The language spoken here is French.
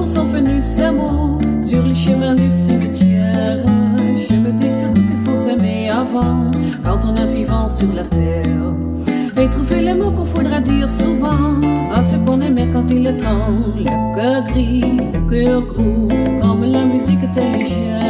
sont venus ces mots sur les chemins du cimetière. Je me dis surtout qu'il faut s'aimer avant, quand on est vivant sur la terre, et trouver les mots qu'on faudra dire souvent à ceux qu'on aimait quand il est temps. Le cœur gris, le cœur gros, comme la musique était légère.